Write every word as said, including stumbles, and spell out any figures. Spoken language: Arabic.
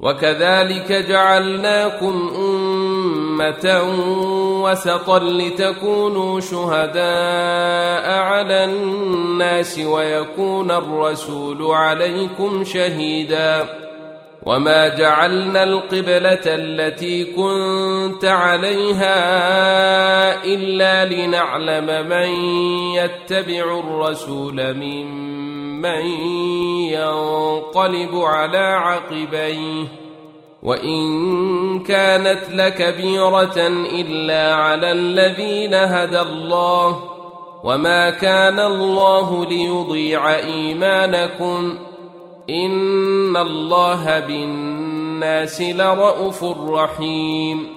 وكذلك جعلناكم أمة وسطا لتكونوا شهداء على الناس ويكون الرسول عليكم شهيدا وما جعلنا القبلة التي كنت عليها إلا لنعلم من يتبع الرسول ممن ينقلب على عقبيه وإن كانت لكبيرة إلا على الذين هدى الله وما كان الله ليضيع إيمانكم إن الله بالناس لرءوف رحيم